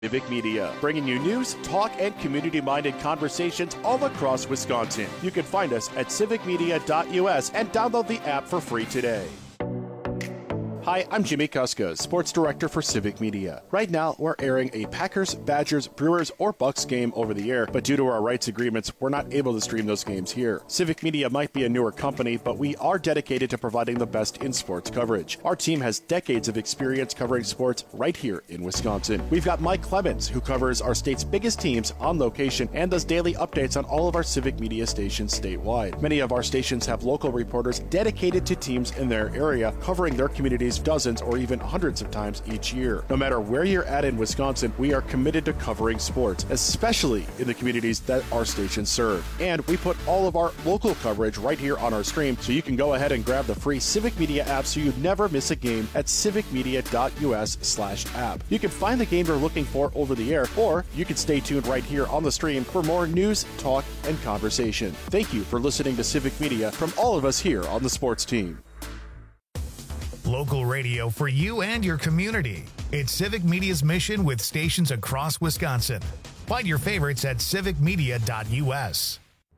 Civic Media, bringing you news, talk, and community-minded conversations all across Wisconsin. You can find us at civicmedia.us and download the app for free today. Hi, I'm Jimmy Kuska, Sports Director for Civic Media. Right now, we're airing a Packers, Badgers, Brewers, or Bucks game over the air, but due to our rights agreements, we're not able to stream those games here. Civic Media might be a newer company, but we are dedicated to providing the best in sports coverage. Our team has decades of experience covering sports right here in Wisconsin. We've got Mike Clemens, who covers our state's biggest teams on location and does daily updates on all of our Civic Media stations statewide. Many of our stations have local reporters dedicated to teams in their area, covering their communities dozens or even hundreds of times each year. No matter where you're at in Wisconsin, we are committed to covering sports, especially in the communities that our stations serve. And we put all of our local coverage right here on our stream, so you can go ahead and grab the free Civic Media app so you never miss a game at civicmedia.us/app. You can find the game you're looking for over the air, or you can stay tuned right here on the stream for more news, talk, and conversation. Thank you for listening to Civic Media from all of us here on the sports team. Local radio for you and your community. It's Civic Media's mission with stations across Wisconsin. Find your favorites at civicmedia.us.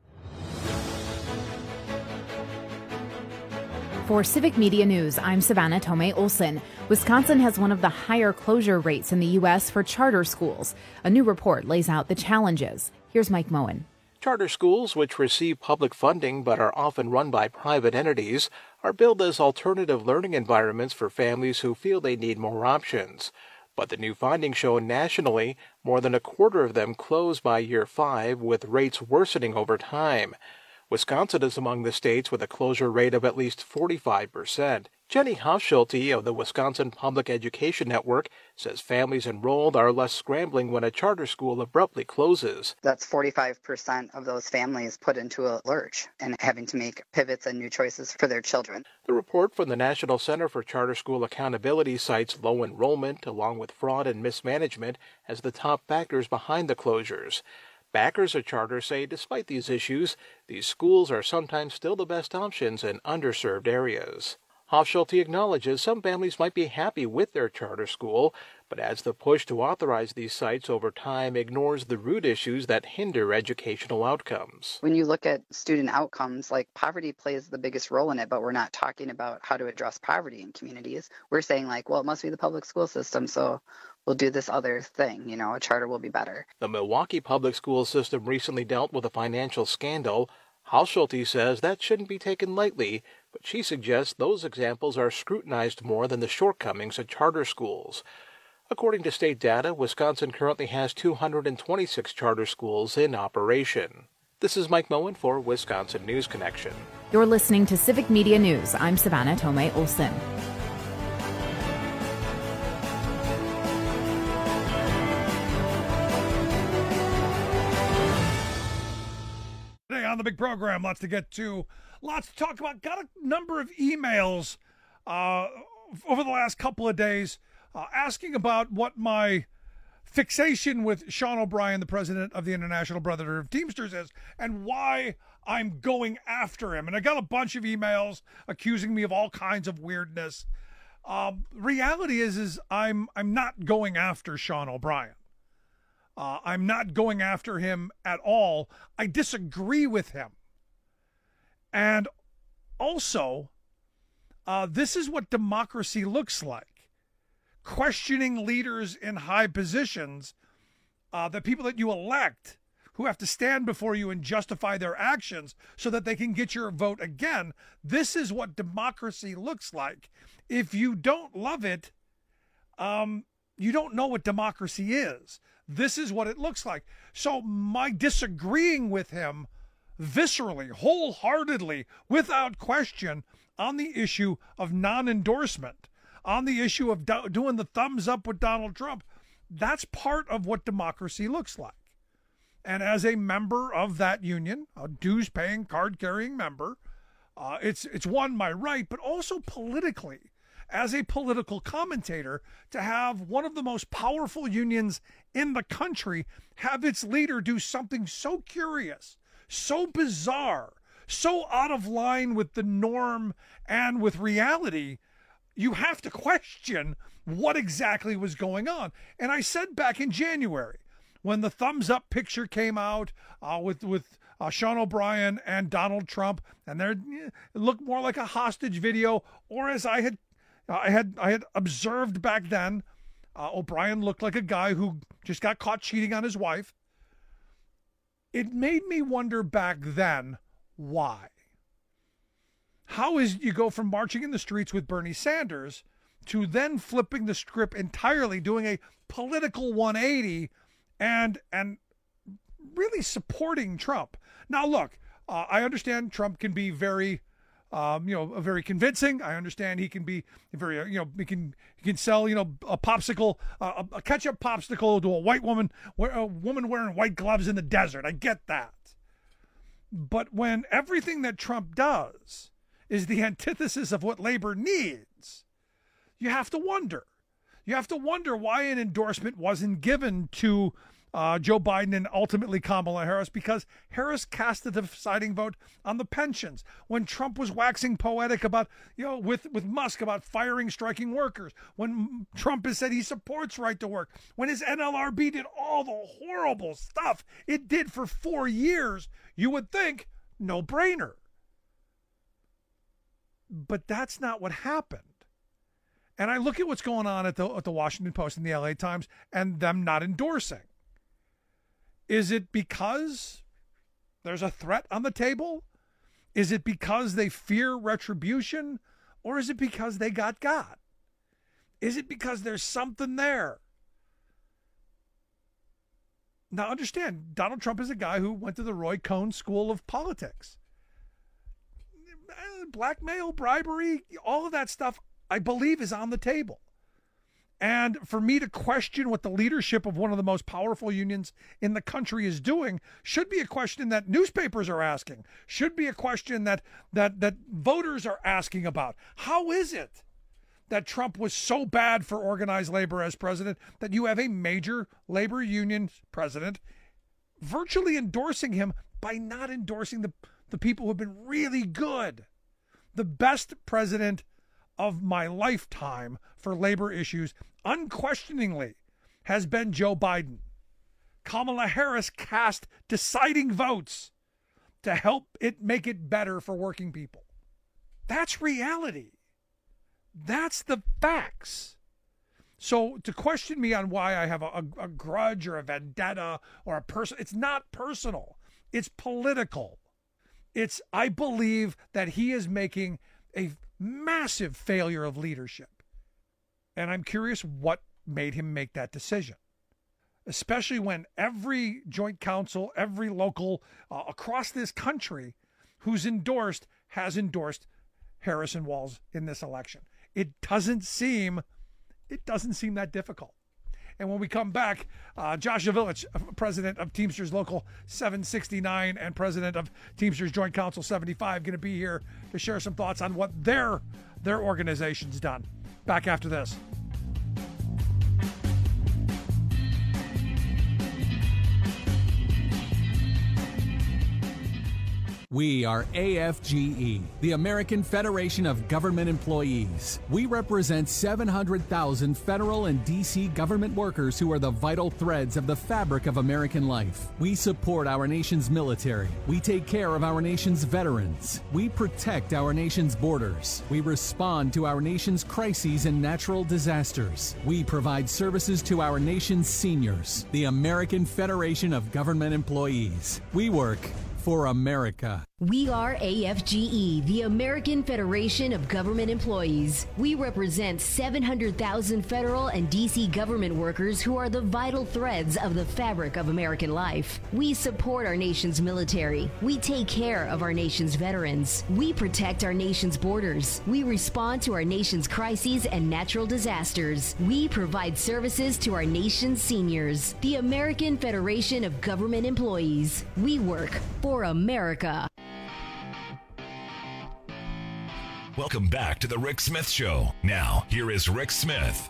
For Civic Media News, I'm Savannah Tomei Olson. Wisconsin has one of the higher closure rates in the U.S. for charter schools. A new report lays out the challenges. Here's Mike Moen. Charter schools, which receive public funding but are often run by private entities, are billed as alternative learning environments for families who feel they need more options. But the new findings show nationally, more than a quarter of them close by year 5, with rates worsening over time. Wisconsin is among the states with a closure rate of at least 45%. Jenny Hofschulte of the Wisconsin Public Education Network says families enrolled are less scrambling when a charter school abruptly closes. That's 45% of those families put into a lurch and having to make pivots and new choices for their children. The report from the National Center for Charter School Accountability cites low enrollment along with fraud and mismanagement as the top factors behind the closures. Backers of charter say despite these issues, these schools are sometimes still the best options in underserved areas. Hofschulte acknowledges some families might be happy with their charter school, but adds the push to authorize these sites over time ignores the root issues that hinder educational outcomes. When you look at student outcomes, like poverty plays the biggest role in it, but we're not talking about how to address poverty in communities. We're saying like, well, it must be the public school system, so we'll do this other thing, a charter will be better. The Milwaukee public school system recently dealt with a financial scandal. Hofschulte says that shouldn't be taken lightly, but she suggests those examples are scrutinized more than the shortcomings of charter schools. According to state data, Wisconsin currently has 226 charter schools in operation. This is Mike Moen for Wisconsin News Connection. You're listening to Civic Media News. I'm Savannah Tomei Olson. Today on the big program, lots to get to, lots to talk about. Got a number of emails over the last couple of days asking about what my fixation with Sean O'Brien, the president of the International Brotherhood of Teamsters, is, and why I'm going after him. And I got a bunch of emails accusing me of all kinds of weirdness. Reality is I'm not going after Sean O'Brien. I'm not going after him at all. I disagree with him. And also, this is what democracy looks like. Questioning leaders in high positions, the people that you elect, who have to stand before you and justify their actions so that they can get your vote again. This is what democracy looks like. If you don't love it, you don't know what democracy is. This is what it looks like. So my disagreeing with him viscerally, wholeheartedly, without question, on the issue of non-endorsement, on the issue of doing the thumbs up with Donald Trump, that's part of what democracy looks like. And as a member of that union, a dues-paying, card-carrying member, it's one, my right, but also politically, as a political commentator, to have one of the most powerful unions in the country have its leader do something so curious, so bizarre, so out of line with the norm and with reality, you have to question what exactly was going on. And I said back in January, when the thumbs up picture came out with Sean O'Brien and Donald Trump, and it looked more like a hostage video, or as I had observed back then, O'Brien looked like a guy who just got caught cheating on his wife. It made me wonder back then, why? How is you go from marching in the streets with Bernie Sanders to then flipping the script entirely, doing a political 180 and really supporting Trump? Now, look, I understand Trump can be very, very convincing. I understand he can be very, he can sell, a popsicle, a ketchup popsicle to a white woman, a woman wearing white gloves in the desert. I get that. But when everything that Trump does is the antithesis of what labor needs, you have to wonder. You have to wonder why an endorsement wasn't given to Joe Biden and ultimately Kamala Harris, because Harris cast the deciding vote on the pensions. When Trump was waxing poetic about, with Musk about firing striking workers, when Trump has said he supports right to work, when his NLRB did all the horrible stuff it did for 4 years, you would think no brainer. But that's not what happened. And I look at what's going on at the Washington Post and the LA Times and them not endorsing. Is it because there's a threat on the table? Is it because they fear retribution? Or is it because they got? Is it because there's something there? Now understand, Donald Trump is a guy who went to the Roy Cohn School of Politics. Blackmail, bribery, all of that stuff, I believe, is on the table. And for me to question what the leadership of one of the most powerful unions in the country is doing should be a question that newspapers are asking, should be a question that voters are asking about. How is it that Trump was so bad for organized labor as president that you have a major labor union president virtually endorsing him by not endorsing the people who have been really good? The best president of my lifetime for labor issues, unquestioningly, has been Joe Biden. Kamala Harris cast deciding votes to help it make it better for working people. That's reality. That's the facts. So to question me on why I have a grudge or a vendetta or a person, it's not personal. It's political. I believe that he is making a massive failure of leadership. And I'm curious what made him make that decision, especially when every joint council, every local across this country who's endorsed has endorsed Harris and Walz in this election. It doesn't seem that difficult. And when we come back, Josh Zavillich, president of Teamsters Local 769 and president of Teamsters Joint Council 75, going to be here to share some thoughts on what their organization's done. Back after this. We are AFGE, the American Federation of Government Employees. We represent 700,000 federal and D.C. government workers who are the vital threads of the fabric of American life. We support our nation's military. We take care of our nation's veterans. We protect our nation's borders. We respond to our nation's crises and natural disasters. We provide services to our nation's seniors. The American Federation of Government Employees. We work for America. We are AFGE, the American Federation of Government Employees. We represent 700,000 federal and D.C. government workers who are the vital threads of the fabric of American life. We support our nation's military. We take care of our nation's veterans. We protect our nation's borders. We respond to our nation's crises and natural disasters. We provide services to our nation's seniors. The American Federation of Government Employees. We work for America. Welcome back to the Rick Smith Show. Now, here is Rick Smith.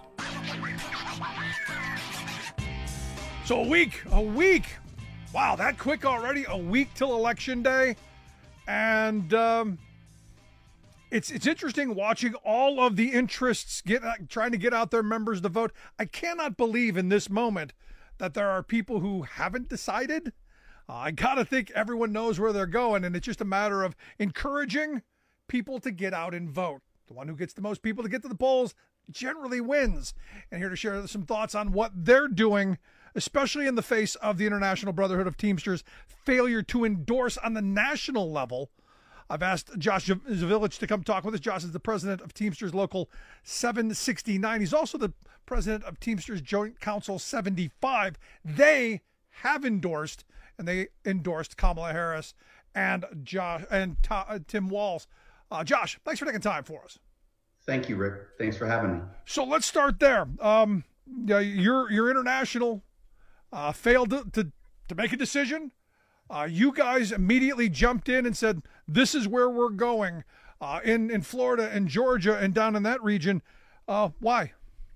So a week. Wow, that quick already? A week till Election Day. And It's interesting watching all of the interests trying to get out their members to vote. I cannot believe in this moment that there are people who haven't decided. I got to think everyone knows where they're going, and it's just a matter of encouraging people to get out and vote. The one who gets the most people to get to the polls generally wins. And here to share some thoughts on what they're doing, especially in the face of the International Brotherhood of Teamsters' failure to endorse on the national level. I've asked Josh Zavilich to come talk with us. Josh is the president of Teamsters Local 769. He's also the president of Teamsters Joint Council 75. They have endorsed, and they endorsed Kamala Harris and Tim Walz. Josh, thanks for taking time for us. Thank you, Rick. Thanks for having me. So let's start there. Your international failed to make a decision. You guys immediately jumped in and said, this is where we're going in Florida and Georgia and down in that region. Why?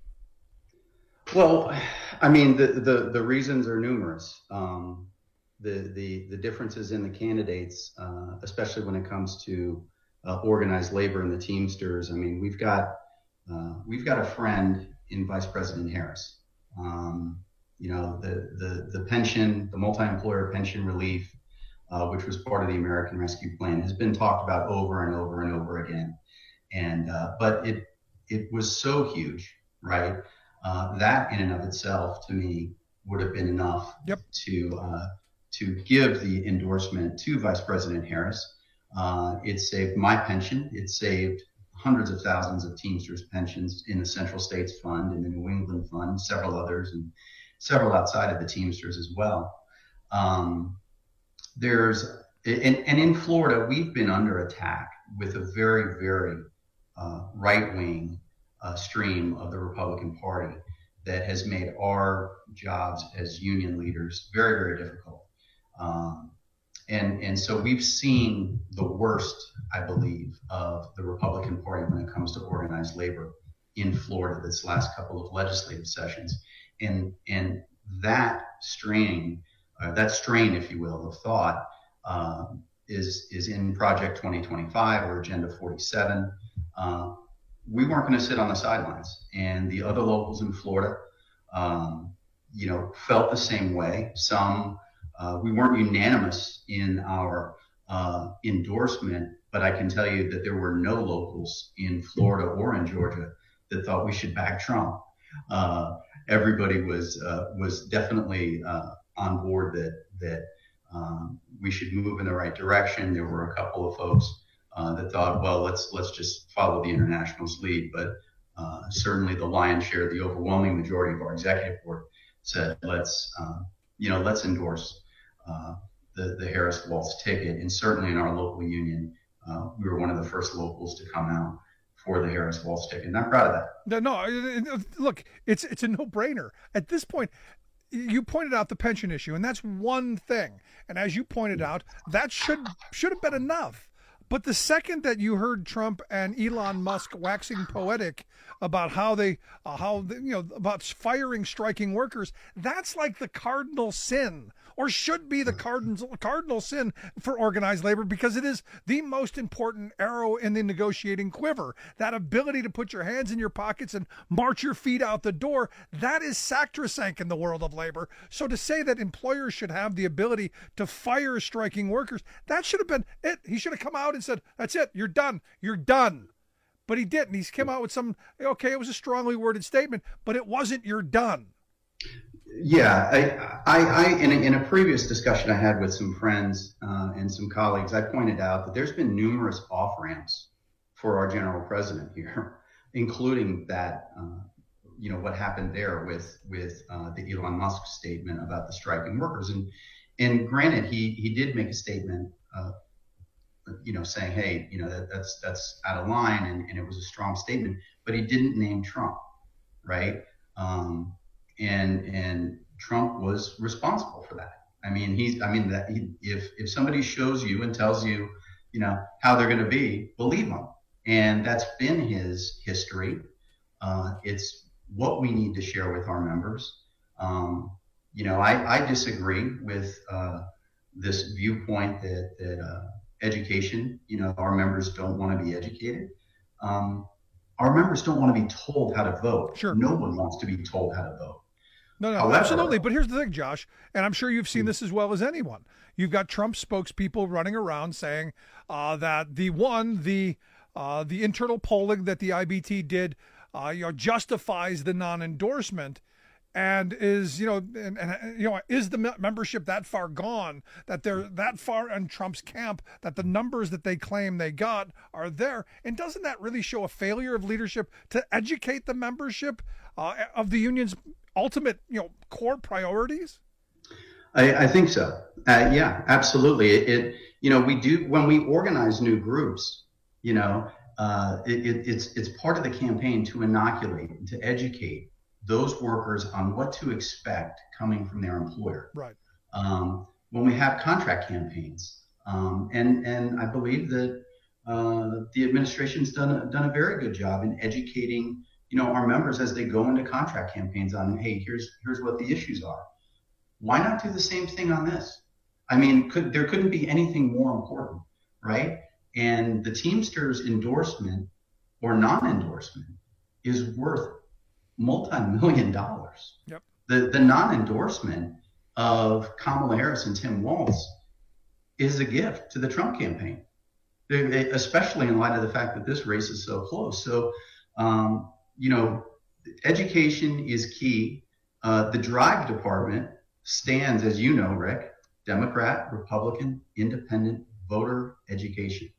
Well, I mean, the reasons are numerous. The differences in the candidates, especially when it comes to organized labor and the Teamsters. I mean, we've got a friend in Vice President Harris. The pension, the multi-employer pension relief, which was part of the American Rescue Plan, has been talked about over and over and over again. And but it was so huge, right? That in and of itself, to me, would have been enough to give the endorsement to Vice President Harris. It saved my pension. It saved hundreds of thousands of Teamsters pensions in the Central States Fund and the New England Fund, several others, and several outside of the Teamsters as well. In Florida, we've been under attack with a very, very right-wing stream of the Republican Party that has made our jobs as union leaders very, very difficult. And so we've seen the worst, I believe, of the Republican Party when it comes to organized labor in Florida this last couple of legislative sessions. And that strain, if you will, of thought is in Project 2025 or Agenda 47. We weren't going to sit on the sidelines, and the other locals in Florida, felt the same way. Some, we weren't unanimous in our endorsement, but I can tell you that there were no locals in Florida or in Georgia that thought we should back Trump. Everybody was definitely on board that we should move in the right direction. There were a couple of folks that thought, well, let's just follow the International's lead. But certainly the lion's share, the overwhelming majority of our executive board said, let's endorse the Harris-Walz ticket. And certainly in our local union, we were one of the first locals to come out for the Harris-Walz ticket. And I'm proud of that. No, look, it's a no-brainer. At this point, you pointed out the pension issue, and that's one thing. And as you pointed out, that should have been enough. But the second that you heard Trump and Elon Musk waxing poetic about about firing striking workers, that's like the cardinal sin, or should be the cardinal sin for organized labor, because it is the most important arrow in the negotiating quiver. That ability to put your hands in your pockets and march your feet out the door, that is sacrosanct in the world of labor. So to say that employers should have the ability to fire striking workers, that should have been it. He should have come out and said, that's it, you're done. But he didn't. He's come out with it was a strongly worded statement, but it wasn't you're done. Yeah, I in a previous discussion I had with some friends and some colleagues, I pointed out that there's been numerous off-ramps for our general president here, including that, what happened there with the Elon Musk statement about the striking workers. And granted, he did make a statement, saying, hey, that's out of line, and it was a strong statement, but he didn't name Trump, right? And Trump was responsible for that. If somebody shows you and tells you, how they're going to be, believe them. And that's been his history. It's what we need to share with our members. I disagree with this viewpoint that education. Our members don't want to be educated. Our members don't want to be told how to vote. Sure. No one wants to be told how to vote. No, However, absolutely. But here's the thing, Josh, and I'm sure you've seen this as well as anyone. You've got Trump spokespeople running around saying that the internal polling that the IBT did, justifies the non-endorsement, and is is the membership that far gone that they're that far in Trump's camp that the numbers that they claim they got are there? And doesn't that really show a failure of leadership to educate the membership of the union's ultimate core priorities? I think so. Yeah, absolutely. We do when we organize new groups. It's part of the campaign to inoculate and to educate those workers on what to expect coming from their employer. Right. When we have contract campaigns, and I believe that the administration's done a very good job in educating our members as they go into contract campaigns on, hey, here's what the issues are. Why not do the same thing on this? I mean, there couldn't be anything more important, right? And the Teamsters endorsement or non-endorsement is worth multi-million dollars. Yep. The non-endorsement of Kamala Harris and Tim Walz is a gift to the Trump campaign, especially in light of the fact that this race is so close. So, education is key. The Drive department stands, as you know, Rick, Democrat, Republican, independent, voter education.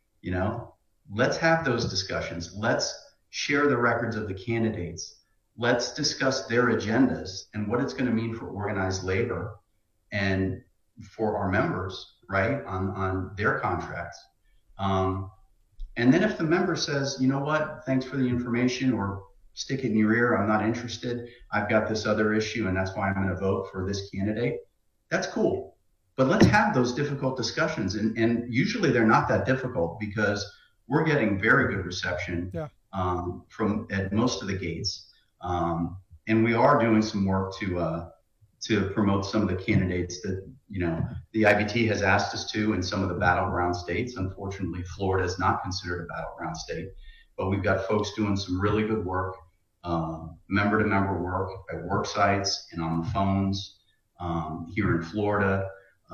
Let's have those discussions. Let's share the records of the candidates. Let's discuss their agendas and what it's going to mean for organized labor and for our members, right, on their contracts. And then if the member says, you know what, thanks for the information, or stick it in your ear, I'm not interested, I've got this other issue and that's why I'm going to vote for this candidate, that's cool. But let's have those difficult discussions. And usually they're not that difficult because we're getting very good reception from at most of the gates. And we are doing some work to promote some of the candidates that, the IBT has asked us to in some of the battleground states. Unfortunately, Florida is not considered a battleground state, but we've got folks doing some really good work, member-to-member work at work sites and on the phones here in Florida,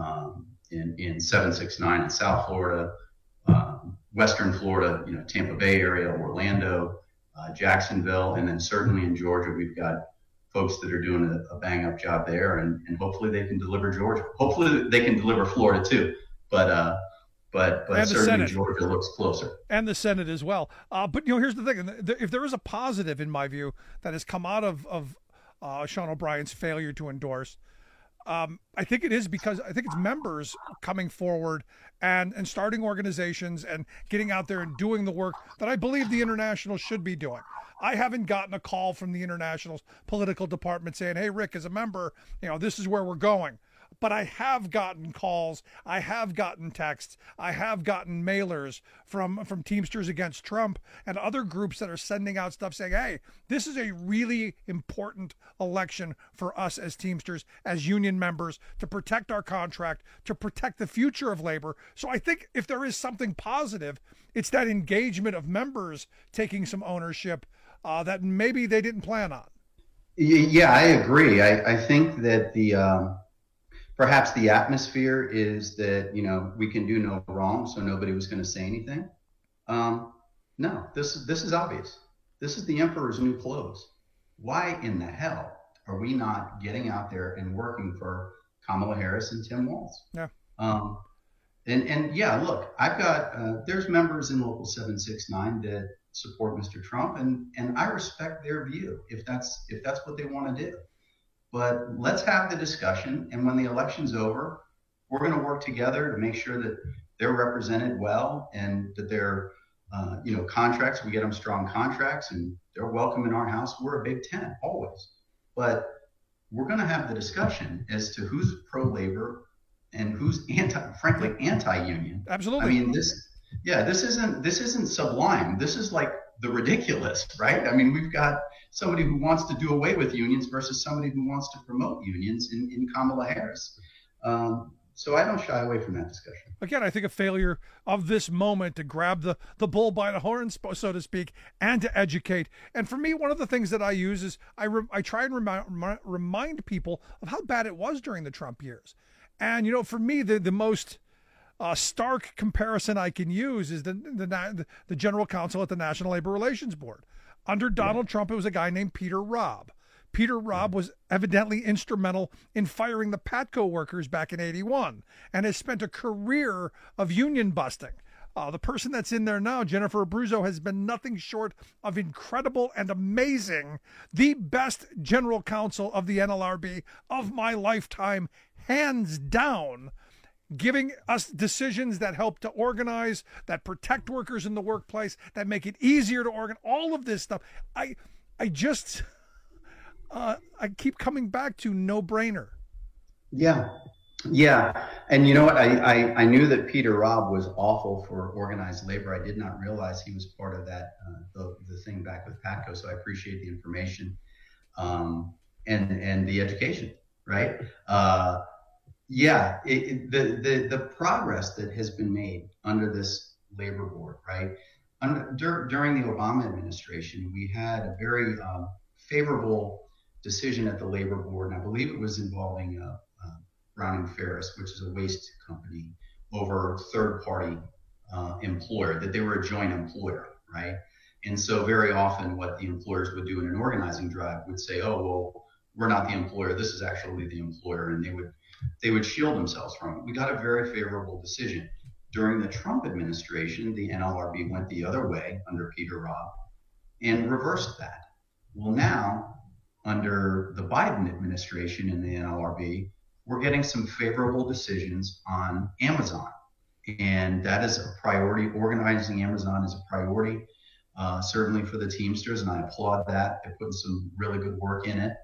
in 769 in South Florida, Western Florida, Tampa Bay area, Orlando, Jacksonville, and then certainly in Georgia, we've got folks that are doing a bang-up job there, and hopefully they can deliver Georgia. Hopefully they can deliver Florida too, but certainly Georgia looks closer. And the Senate as well. But here's the thing: if there is a positive, in my view, that has come out of Sean O'Brien's failure to endorse, I think it is because I think it's members coming forward and starting organizations and getting out there and doing the work that I believe the International should be doing. I haven't gotten a call from the International's political department saying, hey, Rick, as a member, this is where we're going. But I have gotten calls, I have gotten texts, I have gotten mailers from Teamsters Against Trump and other groups that are sending out stuff saying, hey, this is a really important election for us as Teamsters, as union members, to protect our contract, to protect the future of labor. So I think if there is something positive, it's that engagement of members taking some ownership that maybe they didn't plan on. Yeah, I agree. I think that perhaps the atmosphere is that, we can do no wrong, so nobody was going to say anything. No, this is obvious. This is the emperor's new clothes. Why in the hell are we not getting out there and working for Kamala Harris and Tim Walz? Yeah. And yeah, look, I've got there's members in Local 769 that support Mr. Trump, and I respect their view if that's what they want to do. But let's have the discussion, and when the election's over, we're going to work together to make sure that they're represented well and that their contracts, we get them strong contracts, and they're welcome in our house. We're a big tent always, but we're going to have the discussion as to who's pro-labor and who's anti-union. Absolutely. I mean, this isn't sublime. This is like the ridiculous, right? I mean, we've got somebody who wants to do away with unions versus somebody who wants to promote unions in Kamala Harris. So I don't shy away from that discussion. Again, I think a failure of this moment to grab the bull by the horns, so to speak, and to educate. And for me, one of the things that I use is I try and remind people of how bad it was during the Trump years. And, for me, the most stark comparison I can use is the general counsel at the National Labor Relations Board. Under Donald Trump, it was a guy named Peter Robb. Peter Robb was evidently instrumental in firing the Patco workers back in '81 and has spent a career of union busting. The person that's in there now, Jennifer Abruzzo, has been nothing short of incredible and amazing, the best general counsel of the NLRB of my lifetime, hands down, giving us decisions that help to organize, that protect workers in the workplace, that make it easier to organize, all of this stuff. I keep coming back to no-brainer. Yeah. And you know what? I knew that Peter Robb was awful for organized labor. I did not realize he was part of that, the thing back with Patco. So I appreciate the information and the education, right? The progress that has been made under this labor board, right? During the Obama administration, we had a very favorable decision at the labor board, and I believe it was involving Brown & Ferris, which is a waste company, over third-party employer, that they were a joint employer, right? And so very often what the employers would do in an organizing drive would say, oh, well, we're not the employer, this is actually the employer, and they would shield themselves from it. We got a very favorable decision. During the Trump administration, the NLRB went the other way under Peter Robb and reversed that. Well, now, under the Biden administration in the NLRB, we're getting some favorable decisions on Amazon. And that is a priority. Organizing Amazon is a priority, certainly for the Teamsters, and I applaud that. They're putting some really good work in it.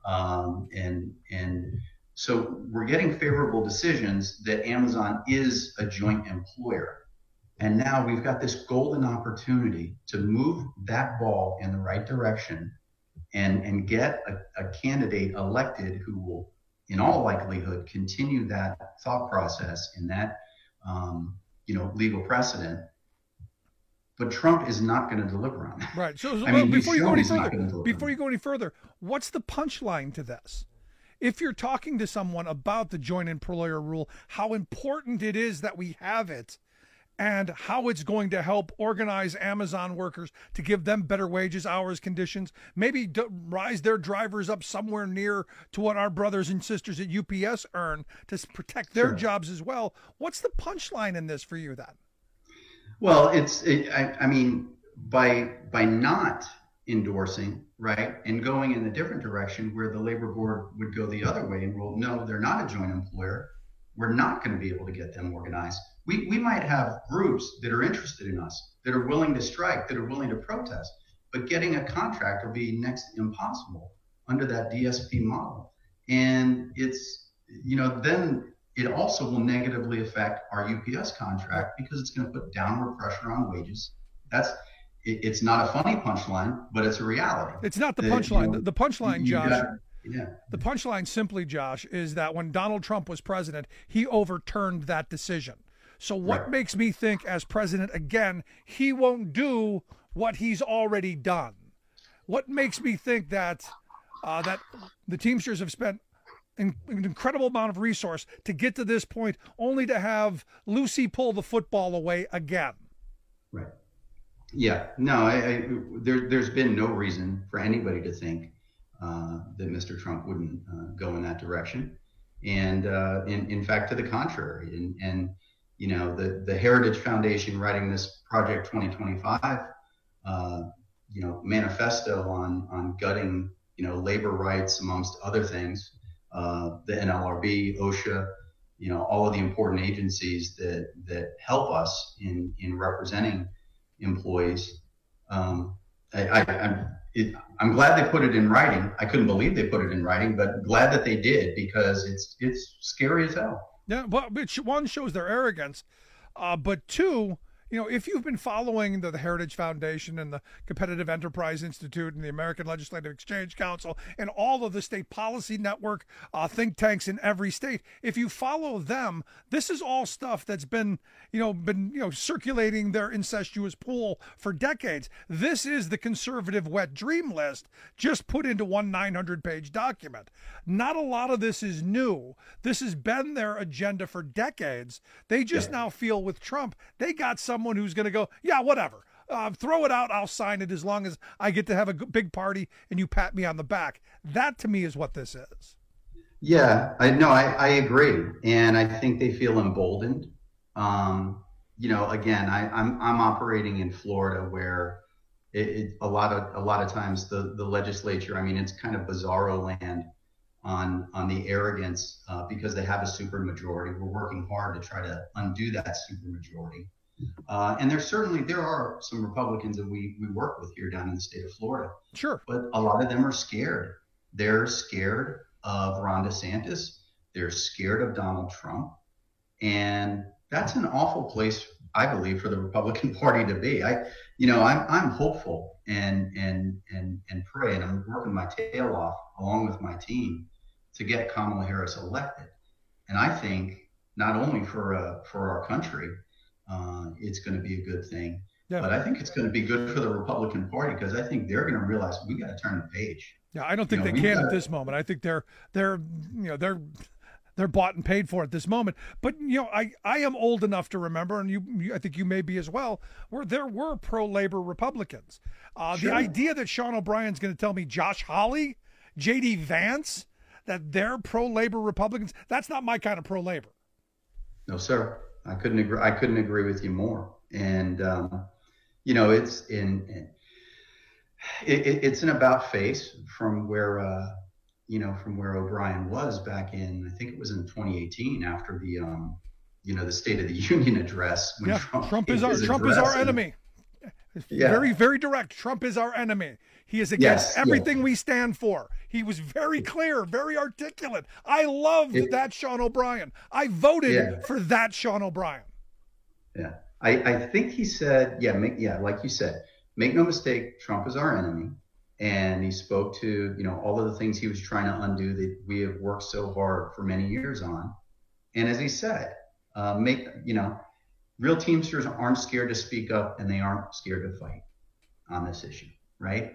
And so we're getting favorable decisions that Amazon is a joint employer. And now we've got this golden opportunity to move that ball in the right direction and get a candidate elected who will, in all likelihood, continue that thought process and that, legal precedent. But Trump is not going to deliver on that. Right. So before you go any further, what's the punchline to this? If you're talking to someone about the joint employer rule, how important it is that we have it, and how it's going to help organize Amazon workers to give them better wages, hours, conditions, maybe rise their drivers up somewhere near to what our brothers and sisters at UPS earn to protect their jobs as well. What's the punchline in this for you then? Well, by not endorsing, right, and going in a different direction where the labor board would go the other way and rule, no, they're not a joint employer, we're not going to be able to get them organized. We might have groups that are interested in us, that are willing to strike, that are willing to protest, but getting a contract will be next to impossible under that DSP model. And it's, then it also will negatively affect our UPS contract because it's going to put downward pressure on wages. It's not a funny punchline, but it's a reality. It's not the punchline. The punchline, Josh. The punchline simply, Josh, is that when Donald Trump was president, he overturned that decision. So what makes me think as president again, he won't do what he's already done? What makes me think that that the Teamsters have spent an incredible amount of resource to get to this point, only to have Lucy pull the football away again? Right. Yeah. No, there's been no reason for anybody to think that Mr. Trump wouldn't go in that direction. And in fact, to the contrary. And the Heritage Foundation writing this Project 2025, manifesto on gutting, labor rights, amongst other things, the NLRB, OSHA, all of the important agencies that help us in representing employees. I'm glad they put it in writing. I couldn't believe they put it in writing, but glad that they did, because it's scary as hell. Yeah, well, one shows their arrogance, but two, if you've been following the Heritage Foundation and the Competitive Enterprise Institute and the American Legislative Exchange Council and all of the state policy network think tanks in every state, if you follow them, this is all stuff that's been circulating their incestuous pool for decades. This is the conservative wet dream list just put into one 900-page document. Not a lot of this is new. This has been their agenda for decades. They just now feel with Trump, they got someone who's going to go, yeah, whatever. Throw it out. I'll sign it as long as I get to have a big party and you pat me on the back. That to me is what this is. Yeah, I agree. And I think they feel emboldened. Again, I'm operating in Florida where a lot of times the legislature, it's kind of bizarro land on the arrogance because they have a supermajority. We're working hard to try to undo that supermajority. And there are some Republicans that we work with here down in the state of Florida. Sure. But a lot of them are scared. They're scared of Ron DeSantis. They're scared of Donald Trump. And that's an awful place, I believe, for the Republican Party to be. I'm hopeful and pray, and I'm working my tail off along with my team to get Kamala Harris elected. And I think not only for our country, it's going to be a good thing, but I think it's going to be good for the Republican Party because I think they're going to realize we got to turn the page. Yeah, I don't think they can at this moment. I think they're bought and paid for at this moment. But I am old enough to remember, and I think you may be as well, where there were pro-labor Republicans. Sure. The idea that Sean O'Brien's going to tell me Josh Hawley, J.D. Vance, that they're pro-labor Republicans, that's not my kind of pro-labor. No, sir. I couldn't agree with you more. And it's an about face from where O'Brien was back in, I think it was in 2018 after the State of the Union address. When Trump is our enemy. Yeah. Very, very direct. Trump is our enemy. He is against everything we stand for. He was very clear, very articulate. I loved that Sean O'Brien. I voted for that Sean O'Brien. Yeah. I think he said, like you said, make no mistake, Trump is our enemy. And he spoke to, all of the things he was trying to undo that we have worked so hard for many years on. And as he said, real Teamsters aren't scared to speak up and they aren't scared to fight on this issue, right?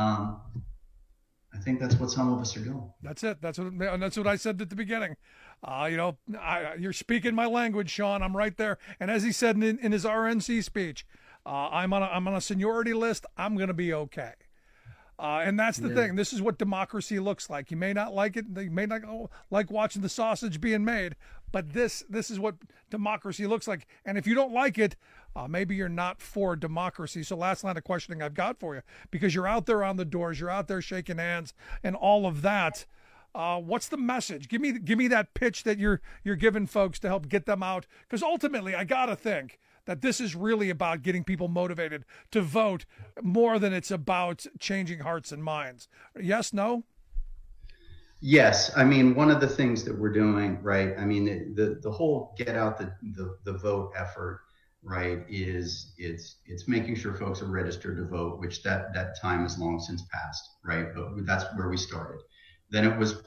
I think that's what some of us are doing. That's it. That's what I said at the beginning. You're speaking my language, Sean. I'm right there. And as he said in his RNC speech, I'm on a seniority list. I'm going to be okay. And that's the thing. This is what democracy looks like. You may not like it. You may not like watching the sausage being made, but this is what democracy looks like. And if you don't like it, maybe you're not for democracy. So last line of questioning I've got for you, because you're out there on the doors, you're out there shaking hands and all of that. What's the message? Give me that pitch that you're giving folks to help get them out. Because ultimately, I got to think that this is really about getting people motivated to vote more than it's about changing hearts and minds. Yes, no? Yes. One of the things that we're doing, right, the whole get out the vote effort, right, is it's making sure folks are registered to vote, which that time has long since passed, right? But that's where we started. Then it was,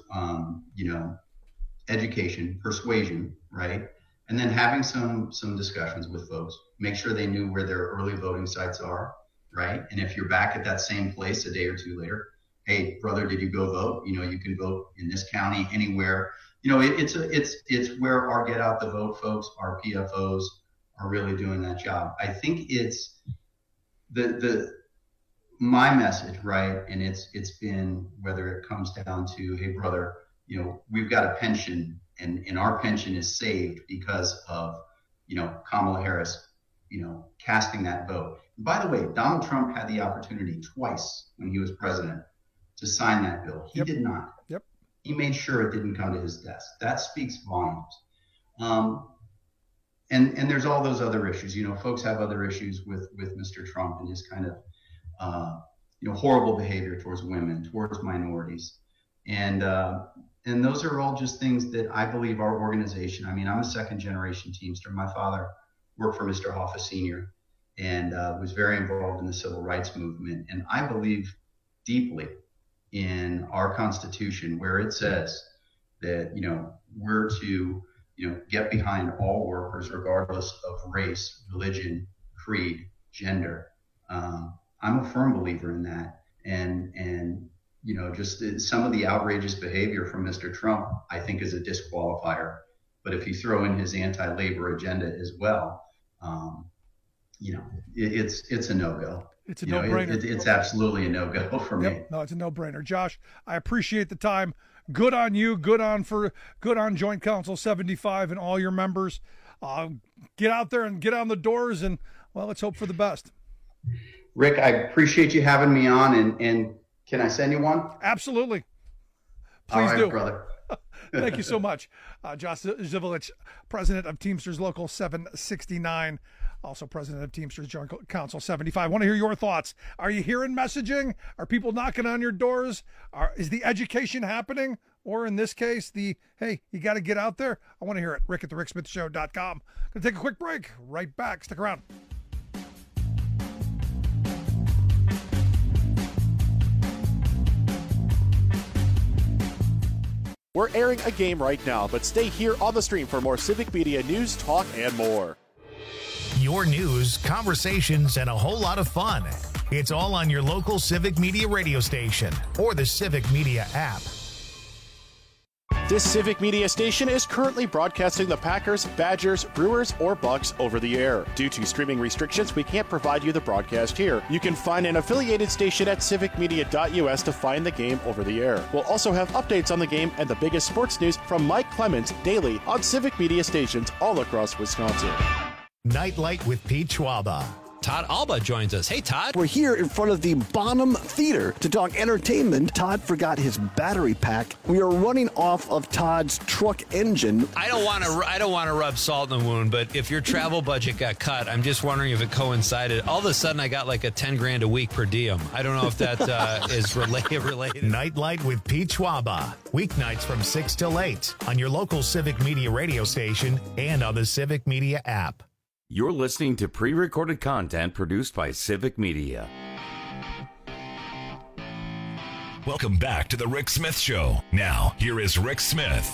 education, persuasion, right? And then having some discussions with folks, make sure they knew where their early voting sites are, right? And if you're back at that same place a day or two later, hey, brother, did you go vote? You can vote in this county, anywhere. It's where our Get Out the Vote folks, our PFOs, are really doing that job. I think it's my message, right? And it's been, whether it comes down to, hey, brother, we've got a pension. And our pension is saved because of, Kamala Harris, casting that vote. And by the way, Donald Trump had the opportunity twice when he was president to sign that bill. He did not. Yep. He made sure it didn't come to his desk. That speaks volumes. And there's all those other issues. Folks have other issues with Mr. Trump and his kind of, horrible behavior towards women, towards minorities. And those are all just things that I believe our organization, I'm a second generation Teamster. My father worked for Mr. Hoffa Sr. and was very involved in the civil rights movement. And I believe deeply in our Constitution, where it says that, we're to, get behind all workers, regardless of race, religion, creed, gender. I'm a firm believer in that. And just some of the outrageous behavior from Mr. Trump, I think, is a disqualifier. But if you throw in his anti-labor agenda as well, it's a no-go. It's a no-brainer. It's absolutely a no-go for me. No, it's a no-brainer. Josh, I appreciate the time. Good on you. Good on Joint Council 75 and all your members. Get out there and get on the doors, and let's hope for the best. Rick, I appreciate you having me on, and can I send you one? Absolutely. Please all right, do, brother. Thank you so much. Josh Zivulich, president of Teamsters Local 769, also president of Teamsters Joint Council 75. I want to hear your thoughts. Are you hearing messaging? Are people knocking on your doors? Is the education happening? Or in this case, hey, you got to get out there? I want to hear it. Rick at thericksmithshow.com. Going to take a quick break. Right back. Stick around. We're airing a game right now, but stay here on the stream for more Civic Media news, talk, and more. Your news, conversations, and a whole lot of fun. It's all on your local Civic Media radio station or the Civic Media app. This Civic Media station is currently broadcasting the Packers, Badgers, Brewers, or Bucks over the air. Due to streaming restrictions, we can't provide you the broadcast here. You can find an affiliated station at civicmedia.us to find the game over the air. We'll also have updates on the game and the biggest sports news from Mike Clemens daily on Civic Media stations all across Wisconsin. Nightlight with Pete Schwaba. Todd Alba joins us. Hey, Todd. We're here in front of the Bonham Theater to talk entertainment. Todd forgot his battery pack. We are running off of Todd's truck engine. I don't want to rub salt in the wound, but if your travel budget got cut, I'm just wondering if it coincided. All of a sudden, I got like a $10,000 a week per diem. I don't know if that is related. Nightlight with Pete Schwaba. Weeknights from 6 till 8 on your local Civic Media radio station and on the Civic Media app. You're listening to pre-recorded content produced by Civic Media. Welcome back to the Rick Smith Show. Now, here is Rick Smith.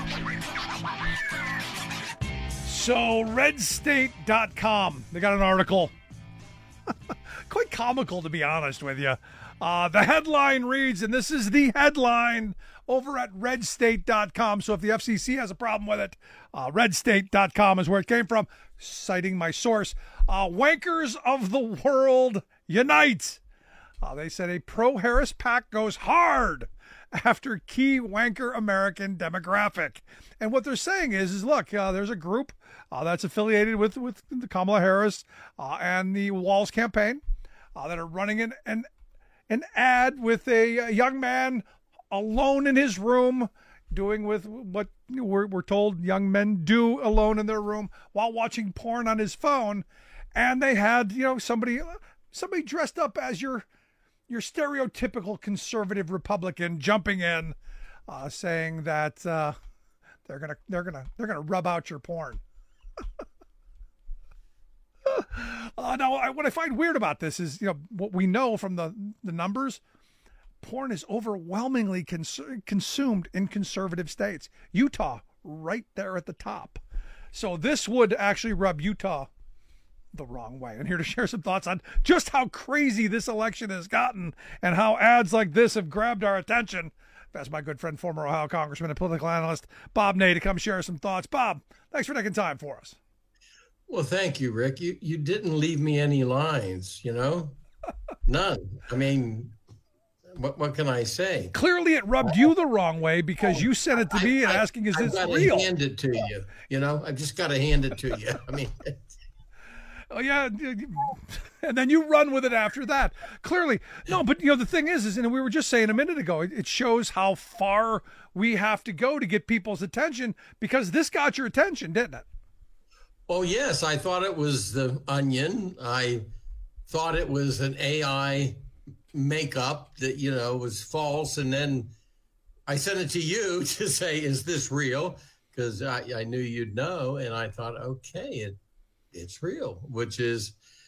So, redstate.com, they got an article. Quite comical, to be honest with you. The headline reads, and this is the headline over at redstate.com. So if the FCC has a problem with it, redstate.com is where it came from, citing my source. Wankers of the world unite. They said a pro-Harris PAC goes hard after key wanker American demographic. And what they're saying is look, there's a group that's affiliated with the Kamala Harris and the Walz campaign that are running an ad with a young man alone in his room, doing with what we're told young men do alone in their room while watching porn on his phone. And they had, somebody dressed up as your stereotypical conservative Republican jumping in, saying that they're gonna rub out your porn. Now, what I find weird about this is, what we know from the numbers. Porn is overwhelmingly consumed in conservative states. Utah, right there at the top. So this would actually rub Utah the wrong way. And here to share some thoughts on just how crazy this election has gotten and how ads like this have grabbed our attention. I've asked my good friend, former Ohio Congressman and political analyst, Bob Ney, to come share some thoughts. Bob, thanks for taking time for us. Well, thank you, Rick. You didn't leave me any lines, None. I mean, what can I say? Clearly it rubbed you the wrong way because you sent it to me and asking, is this real? I've got to hand it to you, I've just got to hand it to you. I mean... Oh, yeah, and then you run with it after that. Clearly. No, but, the thing is, and we were just saying a minute ago, it shows how far we have to go to get people's attention because this got your attention, didn't it? Oh, yes. I thought it was the Onion. I thought it was an AI makeup that, was false. And then I sent it to you to say, is this real? Because I knew you'd know. And I thought, okay, it's real, which is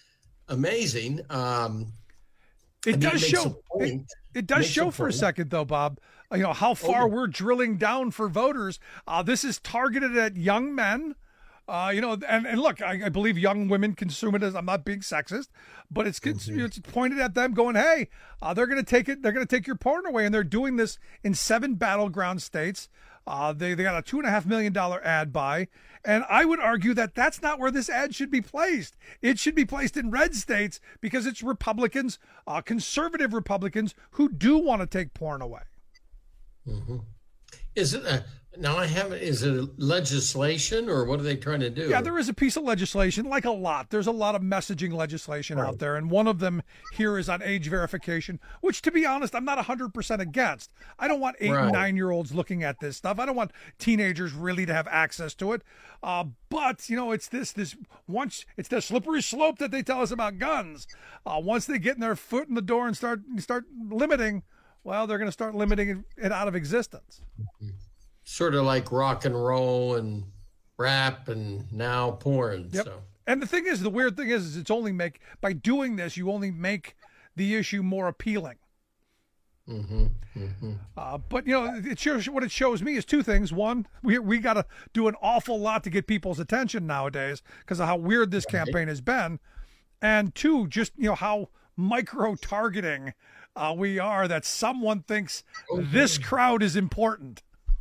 amazing. It does show. It does show for a second, though, Bob. How far we're drilling down for voters. This is targeted at young men. And look, I believe young women consume it as, I'm not being sexist, but it's pointed at them going, hey, they're going to take it. They're going to take your porn away. And they're doing this in 7 battleground states. They got a $2.5 million ad buy. And I would argue that that's not where this ad should be placed. It should be placed in red states because it's Republicans, conservative Republicans who do want to take porn away. Mm-hmm. Is it is it legislation or what are they trying to do? Yeah, there is a piece of legislation, like a lot. There's a lot of messaging legislation out there. And one of them here is on age verification, which, to be honest, I'm not 100% against. I don't want 8 and 9-year-olds looking at this stuff. I don't want teenagers really to have access to it. But, it's it's the slippery slope that they tell us about guns. Once they get their foot in the door and start limiting, well, they're going to start limiting it out of existence. Mm-hmm. Sort of like rock and roll and rap and now porn. Yep. So. And the weird thing is it's only by doing this, you only make the issue more appealing. Mm-hmm. Mm-hmm. But it shows, what it shows me is 2 things. One, we got to do an awful lot to get people's attention nowadays because of how weird this campaign has been. And 2, just how micro-targeting we are, that someone thinks this crowd is important.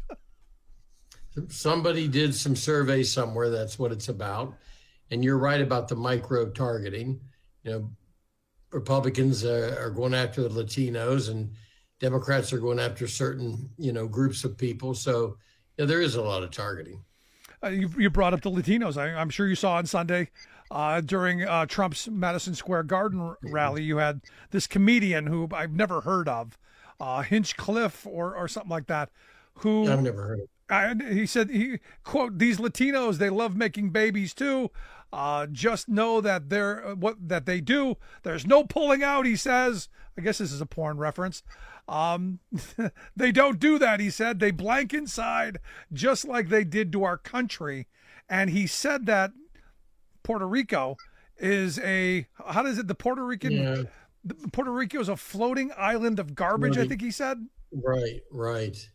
Somebody did some surveys somewhere. That's what it's about. And you're right about the micro targeting. Republicans are going after the Latinos and Democrats are going after certain, groups of people. So there is a lot of targeting. You brought up the Latinos. I'm sure you saw on Sunday during Trump's Madison Square Garden rally, you had this comedian who I've never heard of, Hinchcliffe or something like that. Who I've never heard of. He said, quote, "These Latinos, they love making babies too. Just know that that they do. There's no pulling out," he says. I guess this is a porn reference. They don't do that, he said. They blank inside just like they did to our country. And he said that Puerto Rico is the Puerto Rican? Yeah. Puerto Rico is a floating island of garbage, right. I think he said. Right.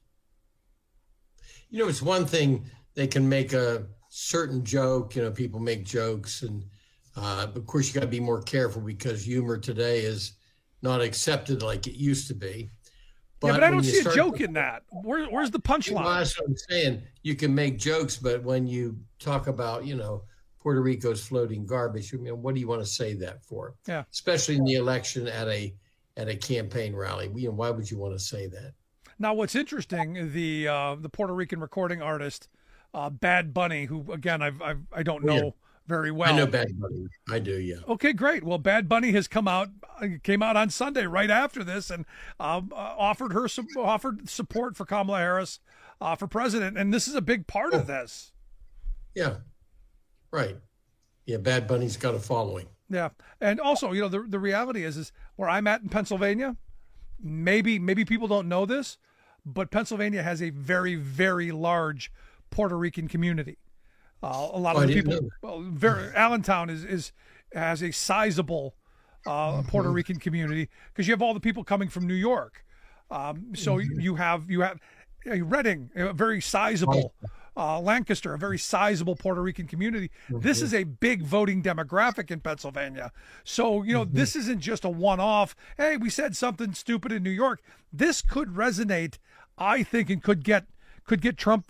It's one thing they can make a certain joke. People make jokes, and of course you got to be more careful because humor today is not accepted like it used to be. But I don't see a joke in that. Where's the punchline? Well, that's what I'm saying. You can make jokes, but when you talk about, Puerto Rico's floating garbage, what do you want to say that for? Yeah. Especially in the election at a campaign rally. Why would you want to say that? Now, what's interesting, the Puerto Rican recording artist, Bad Bunny, who again I don't know very well. I know Bad Bunny. I do, yeah. Okay, great. Well, Bad Bunny came out on Sunday right after this and offered support for Kamala Harris for president, and this is a big part of this. Yeah, right. Yeah, Bad Bunny's got a following. Yeah, and also, the reality is where I'm at in Pennsylvania. Maybe people don't know this, but Pennsylvania has a very, very large Puerto Rican community. A lot of the people, Allentown has a sizable Puerto Rican community because you have all the people coming from New York. So you have a Reading, a very sizable, Lancaster, a very sizable Puerto Rican community. This is a big voting demographic in Pennsylvania. So, this isn't just a one-off, hey, we said something stupid in New York. This could resonate, I think, and could get Trump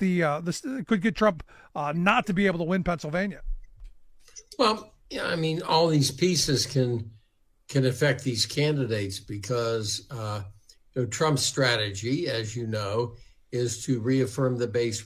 not to be able to win Pennsylvania. Well, all these pieces can affect these candidates because Trump's strategy, as you know, is to reaffirm the base.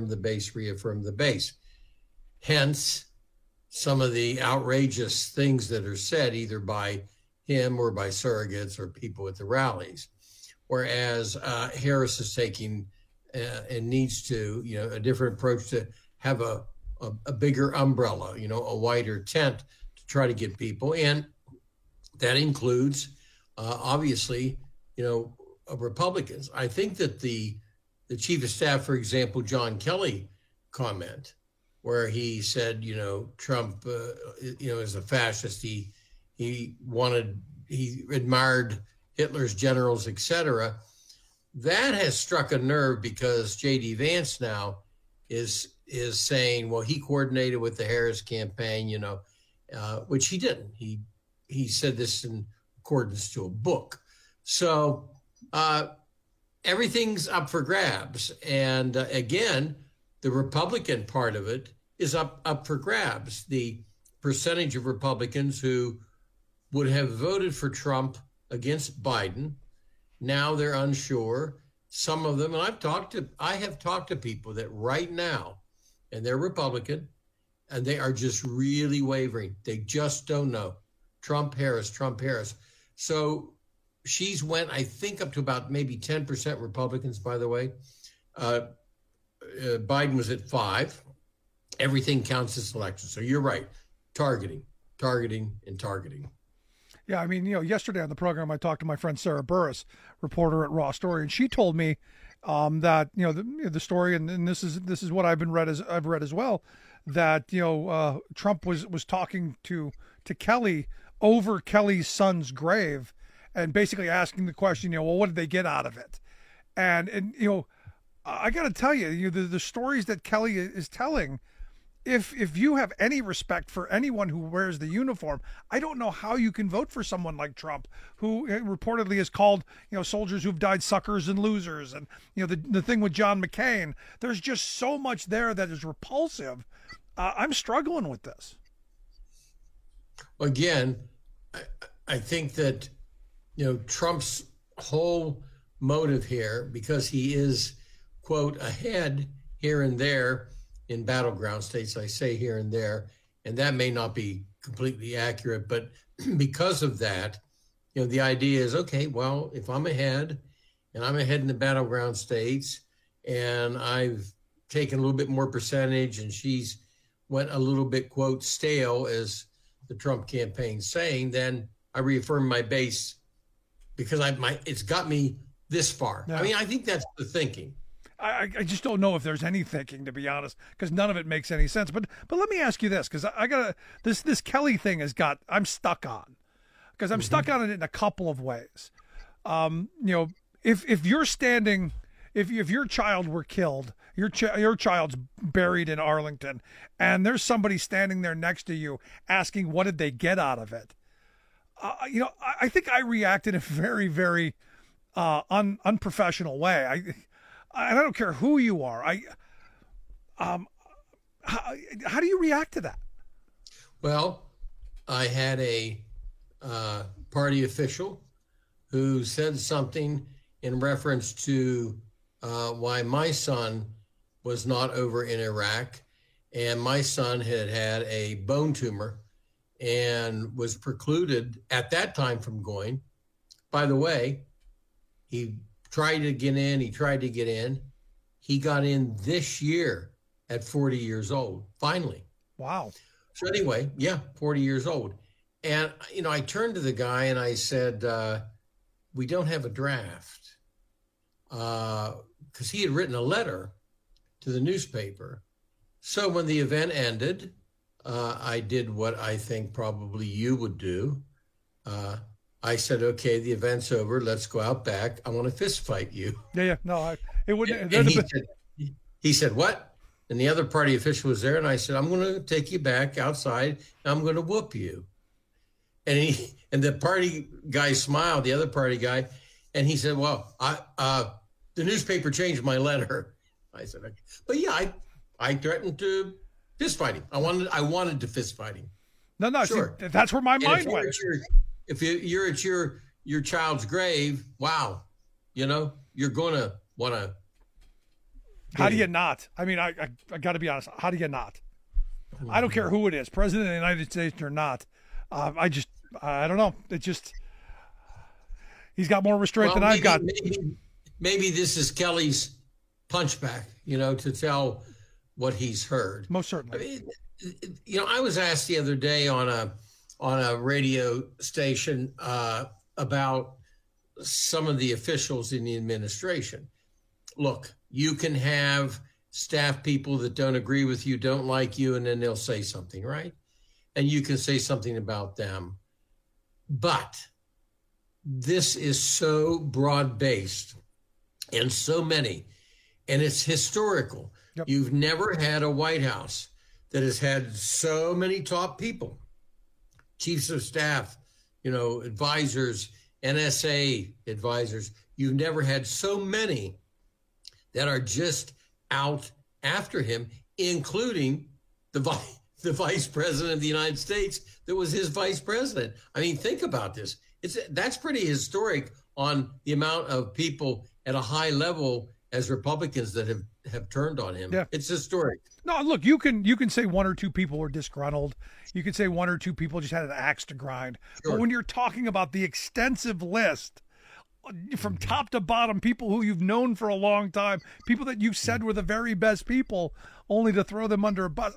Hence, some of the outrageous things that are said either by him or by surrogates or people at the rallies. Whereas Harris is taking and needs to, a different approach to have a bigger umbrella, a wider tent to try to get people. And that includes, obviously, Republicans. I think that the chief of staff, for example, John Kelly comment where he said, Trump, is a fascist. He he admired Hitler's generals, etc. That has struck a nerve because J.D. Vance now is saying, well, he coordinated with the Harris campaign, which he didn't. He said this in accordance to a book. So everything's up for grabs. And again, the Republican part of it is up for grabs. The percentage of Republicans who would have voted for Trump against Biden, now they're unsure. Some of them, and I have talked to people that right now, and they're Republican, and they are just really wavering. They just don't know. Trump, Harris. So she's went, I think, up to about maybe 10% Republicans, by the way. Biden was at 5%. Everything counts this election. So you're right. Targeting. Yeah, I mean, yesterday on the program, I talked to my friend Sarah Burris, reporter at Raw Story, and she told me that the story, and this is what I've read as well, that Trump was talking to Kelly over Kelly's son's grave, and basically asking the question, well, what did they get out of it? And I got to tell you, the stories that Kelly is telling. If you have any respect for anyone who wears the uniform, I don't know how you can vote for someone like Trump, who reportedly is called, soldiers who've died suckers and losers. And, the thing with John McCain, there's just so much there that is repulsive. I'm struggling with this. Again, I think that, Trump's whole motive here, because he is, quote, ahead here and there in battleground states, I say here and there, and that may not be completely accurate, but because of that, the idea is, okay, well, if I'm ahead, and I'm ahead in the battleground states, and I've taken a little bit more percentage, and she's went a little bit, quote, stale, as the Trump campaign's saying, then I reaffirm my base because it's got me this far. Yeah. I mean, I think that's the thinking. I just don't know if there's any thinking, to be honest, because none of it makes any sense. But let me ask you this, because I got this Kelly thing I'm stuck on, because I'm stuck on it in a couple of ways. If you're standing, if your child were killed, your child's buried in Arlington, and there's somebody standing there next to you asking what did they get out of it, I think I react in a very, very unprofessional way. I don't care who you are. How do you react to that? Well, I had a party official who said something in reference to why my son was not over in Iraq, and my son had a bone tumor and was precluded at that time from going. By the way, he tried to get in. He got in this year at 40 years old, finally. Wow. So anyway, 40 years old. And, I turned to the guy and I said, we don't have a draft. Because he had written a letter to the newspaper. So when the event ended, I did what I think probably you would do. I said, okay, the event's over. Let's go out back. I want to fist fight you. Yeah. No, it wouldn't. And he said, what? And the other party official was there. And I said, I'm going to take you back outside. And I'm going to whoop you. And the party guy smiled, the other party guy. And he said, well, the newspaper changed my letter. I said, okay. But I threatened to fist fight him. I wanted to fist fight him. No, sure. See, that's where my mind went. If you're at your child's grave, wow, you're going to want to. How do you not? I mean, I got to be honest. How do you not? I don't care who it is, President of the United States or not. I don't know. He's got more restraint than I've got. Maybe this is Kelly's punchback, to tell what he's heard. Most certainly. I was asked the other day on a radio station about some of the officials in the administration. Look, you can have staff people that don't agree with you, don't like you, and then they'll say something, right? And you can say something about them. But this is so broad-based and so many, and it's historical. Yep. You've never had a White House that has had so many top people, chiefs of staff, advisors, NSA advisors. You've never had so many that are just out after him, including the vice president of the United States that was his vice president. I mean, think about this. That's pretty historic on the amount of people at a high level as Republicans that have turned on him. Yeah. It's historic. No, look, you can say one or two people were disgruntled. You can say one or two people just had an axe to grind. Sure. But when you're talking about the extensive list from top to bottom, people who you've known for a long time, people that you said were the very best people, only to throw them under a bus,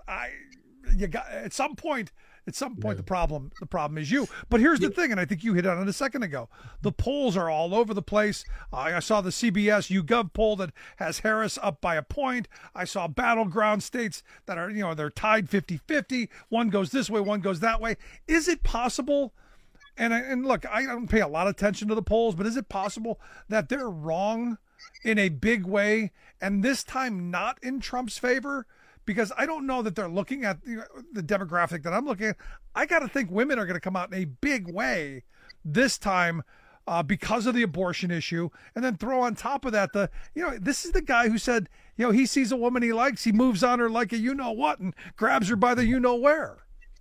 at some point, the problem is you. But here's the thing, and I think you hit on it a second ago. The polls are all over the place. I saw the CBS YouGov poll that has Harris up by a point. I saw battleground states that are, they're tied 50-50. One goes this way, one goes that way. Is it possible? And look, I don't pay a lot of attention to the polls, but is it possible that they're wrong in a big way, and this time not in Trump's favor? Because I don't know that they're looking at the demographic that I'm looking at. I got to think women are going to come out in a big way this time because of the abortion issue. And then throw on top of that, this is the guy who said, he sees a woman he likes, he moves on her like a you-know-what and grabs her by the you-know-where.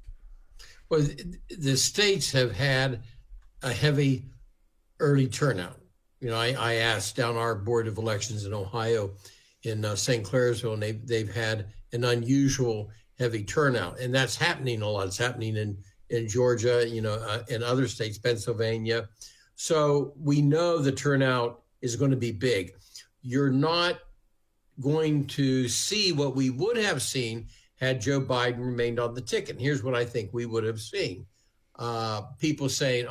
Well, the states have had a heavy early turnout. I asked down our Board of Elections in Ohio, in St. Clairsville, and they've had an unusual heavy turnout, and that's happening a lot. It's happening in Georgia, in other states, Pennsylvania. So we know the turnout is going to be big. You're not going to see what we would have seen had Joe Biden remained on the ticket. And here's what I think we would have seen. People saying,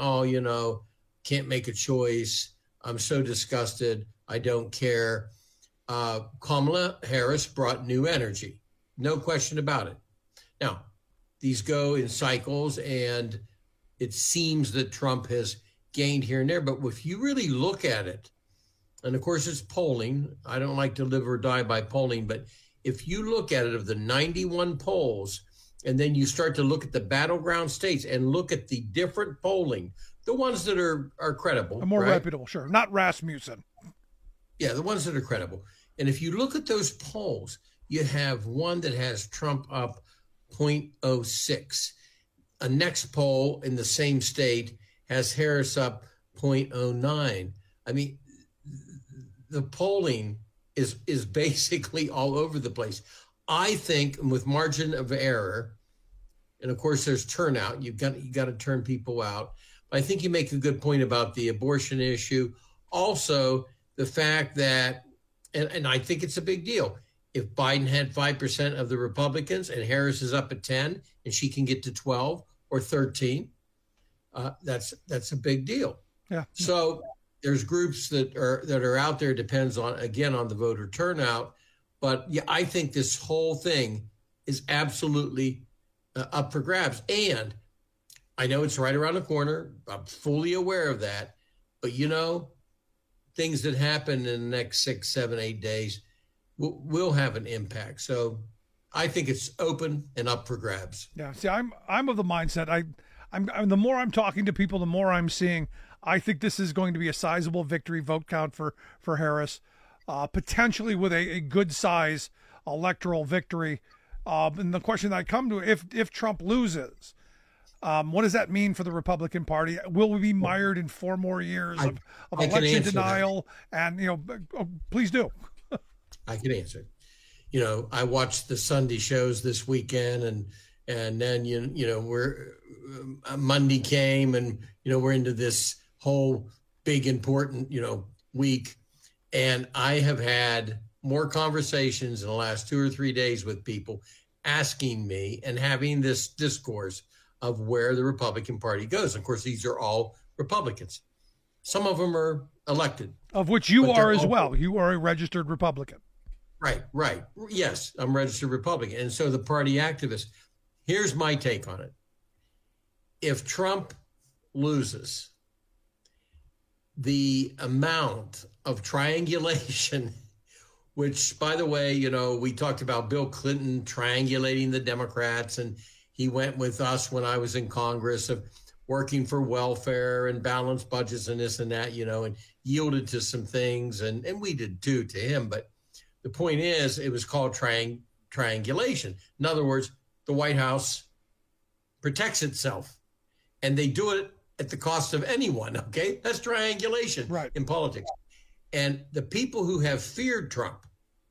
can't make a choice. I'm so disgusted. I don't care. Kamala Harris brought new energy. No question about it. Now, these go in cycles, and it seems that Trump has gained here and there. But if you really look at it, and of course it's polling. I don't like to live or die by polling, but if you look at it, of the 91 polls, and then you start to look at the battleground states and look at the different polling, the ones that are credible. More reputable, sure. Not Rasmussen. Yeah, the ones that are credible. And if you look at those polls, you have one that has Trump up 0.06. A next poll in the same state has Harris up 0.09. I mean, the polling is basically all over the place. I think with margin of error, and of course there's turnout, you got to turn people out. But I think you make a good point about the abortion issue. Also, the fact that, and I think it's a big deal, if Biden had 5% of the Republicans and Harris is up at 10 and she can get to 12 or 13, that's a big deal. Yeah. So there's groups that are out there, depends on the voter turnout. But yeah, I think this whole thing is absolutely up for grabs. And I know it's right around the corner. I'm fully aware of that. But, things that happen in the next 6, 7, 8 days will have an impact. So I think it's open and up for grabs. Yeah. See, I'm of the mindset. I'm the more I'm talking to people, the more I'm seeing. I think this is going to be a sizable victory vote count for Harris, potentially with a good size electoral victory. And the question that I come to, if Trump loses, what does that mean for the Republican Party? Will we be mired in 4 more years of election denial? That. And, please do. I can answer. I watched the Sunday shows this weekend, and then, we're Monday came, and, we're into this whole big, important, week. And I have had more conversations in the last 2 or 3 days with people asking me and having this discourse of where the Republican Party goes. Of course, these are all Republicans. Some of them are elected. Of which you are as well. You are a registered Republican. Right. Yes, I'm a registered Republican. And so the party activists, here's my take on it. If Trump loses, the amount of triangulation, which, by the way, we talked about Bill Clinton triangulating the Democrats, and he went with us when I was in Congress of working for welfare and balanced budgets and this and that, and yielded to some things. And we did too to him. But the point is, it was called triangulation. In other words, the White House protects itself, and they do it at the cost of anyone. Okay. That's triangulation in politics. And the people who have feared Trump,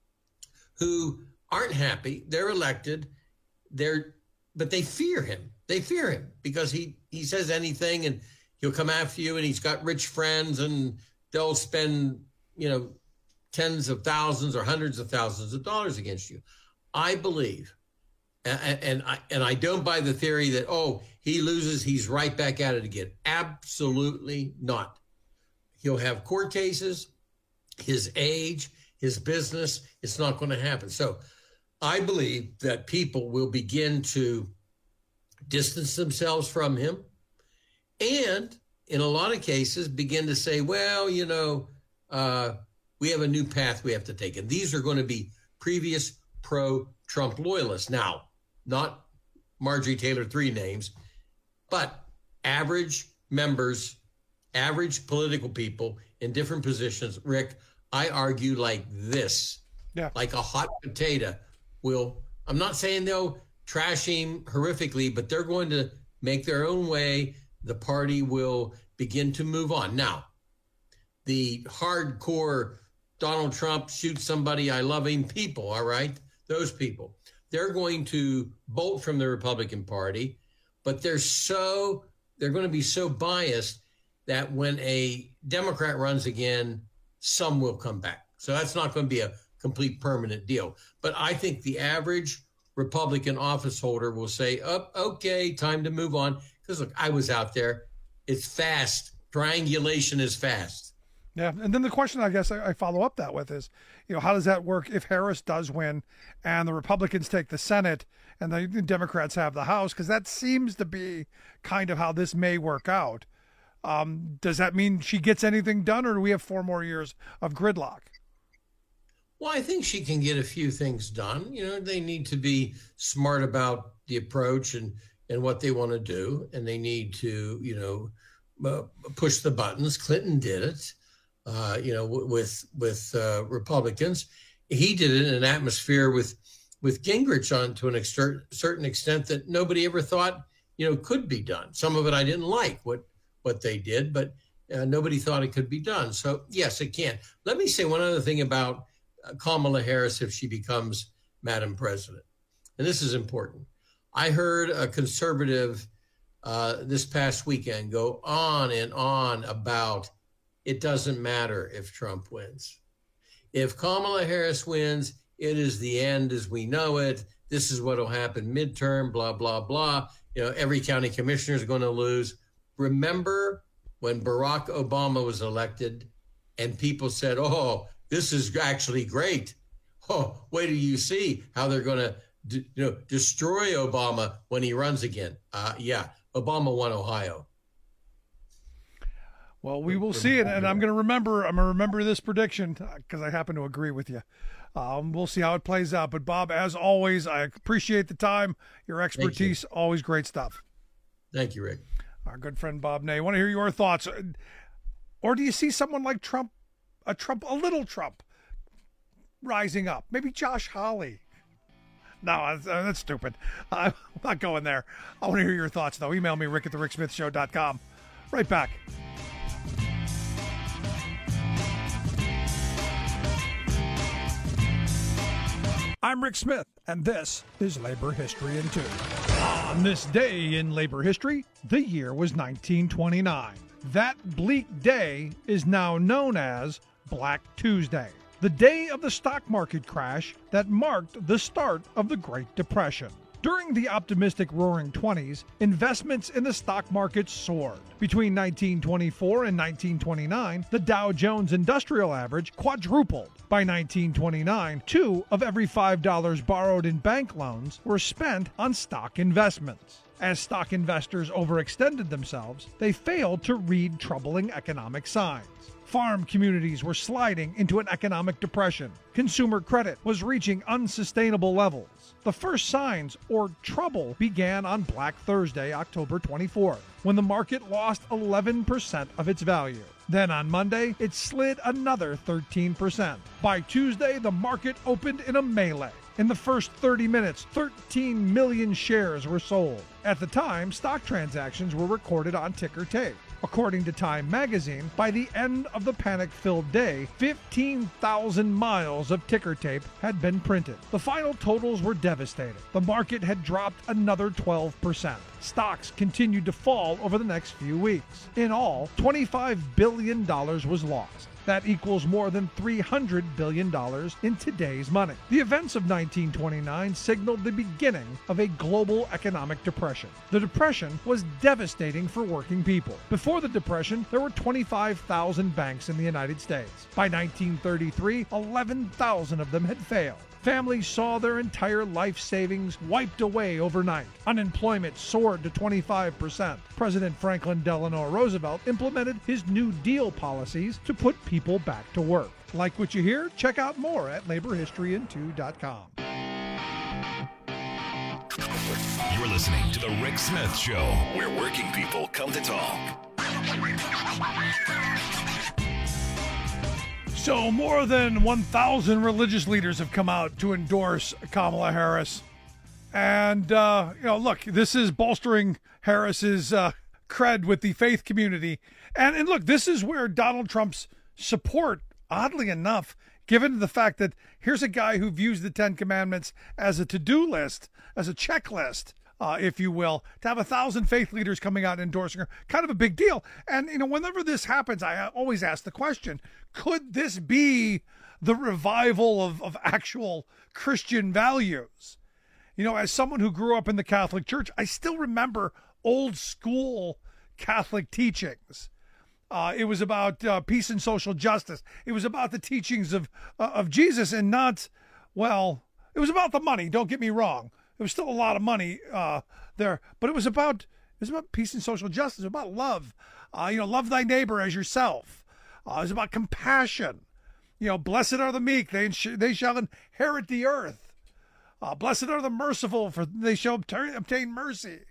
who aren't happy, they're elected, but they fear him. They fear him because he says anything and he'll come after you, and he's got rich friends, and they'll spend, tens of thousands or hundreds of thousands of dollars against you. I believe, and I don't buy the theory that, he loses, he's right back at it again. Absolutely not. He'll have court cases, his age, his business. It's not going to happen. So I believe that people will begin to distance themselves from him, and in a lot of cases begin to say, well, we have a new path we have to take. And these are going to be previous pro-Trump loyalists. Now, not Marjorie Taylor 3 names, but average members, average political people in different positions. Rick, I argue like this, like a hot potato I'm not saying they'll trash him horrifically, but they're going to make their own way. The party will begin to move on. Now, the hardcore Donald Trump shoots somebody, I love him people, all right? Those people, they're going to bolt from the Republican Party, but they're going to be so biased that when a Democrat runs again, some will come back. So that's not going to be a complete permanent deal. But I think the average Republican office holder will say, okay, time to move on. Because look, I was out there. It's fast. Triangulation is fast. Yeah. And then the question I guess I follow up that with is, how does that work if Harris does win and the Republicans take the Senate and the Democrats have the House? Because that seems to be kind of how this may work out. Does that mean she gets anything done, or do we have 4 more years of gridlock? Well, I think she can get a few things done. They need to be smart about the approach and what they want to do. And they need to, push the buttons. Clinton did it, with Republicans. He did it in an atmosphere with Gingrich on to a certain extent that nobody ever thought, could be done. Some of it I didn't like what they did, but nobody thought it could be done. So yes, it can. Let me say one other thing about Kamala Harris if she becomes Madam President. And this is important. I heard a conservative this past weekend go on and on about it doesn't matter if Trump wins. If Kamala Harris wins, it is the end as we know it. This is what will happen midterm, blah, blah, blah. Every county commissioner is going to lose. Remember when Barack Obama was elected and people said, this is actually great. Wait till you see how they're going to destroy Obama when he runs again. Obama won Ohio. Well, we will see it, and I'm going to remember this prediction because I happen to agree with you. We'll see how it plays out. But Bob, as always, I appreciate the time, your expertise, always great stuff. Thank you, Rick. Our good friend Bob Ney. I want to hear your thoughts. Or do you see someone like Trump, a little Trump, rising up? Maybe Josh Hawley. No, that's stupid. I'm not going there. I want to hear your thoughts, though. Email me, rick@thericksmithshow.com. Right back. I'm Rick Smith, and this is Labor History in 2. On this day in labor history, the year was 1929. That bleak day is now known as Black Tuesday, the day of the stock market crash that marked the start of the Great Depression. During the optimistic Roaring '20s, investments in the stock market soared. Between 1924 and 1929, the Dow Jones Industrial Average quadrupled. By 1929, 2 of every $5 borrowed in bank loans were spent on stock investments. As stock investors overextended themselves, they failed to read troubling economic signs. Farm communities were sliding into an economic depression. Consumer credit was reaching unsustainable levels. The first signs or trouble began on Black Thursday, October 24th, when the market lost 11% of its value. Then on Monday, it slid another 13%. By Tuesday, the market opened in a melee. In the first 30 minutes, 13 million shares were sold. At the time, stock transactions were recorded on ticker tape. According to Time magazine, by the end of the panic-filled day, 15,000 miles of ticker tape had been printed. The final totals were devastating. The market had dropped another 12%. Stocks continued to fall over the next few weeks. In all, $25 billion was lost. That equals more than $300 billion in today's money. The events of 1929 signaled the beginning of a global economic depression. The depression was devastating for working people. Before the depression, there were 25,000 banks in the United States. By 1933, 11,000 of them had failed. Families saw their entire life savings wiped away overnight. Unemployment soared to 25%. President Franklin Delano Roosevelt implemented his New Deal policies to put people back to work. Like what you hear? Check out more at laborhistoryin2.com. You're listening to The Rick Smith Show, where working people come to talk. So more than 1,000 religious leaders have come out to endorse Kamala Harris. And, look, this is bolstering Harris's cred with the faith community. And look, this is where Donald Trump's support, oddly enough, given the fact that here's a guy who views the Ten Commandments as a to-do list, as a checklist, if you will, to have 1,000 faith leaders coming out and endorsing her, kind of a big deal. And, whenever this happens, I always ask the question, could this be the revival of actual Christian values? As someone who grew up in the Catholic Church, I still remember old school Catholic teachings. It was about peace and social justice. It was about the teachings of Jesus and not, it was about the money, don't get me wrong. There was still a lot of money there, but it was about peace and social justice. It was about love. Love thy neighbor as yourself. It was about compassion. Blessed are the meek; they shall inherit the earth. Blessed are the merciful, for they shall obtain mercy.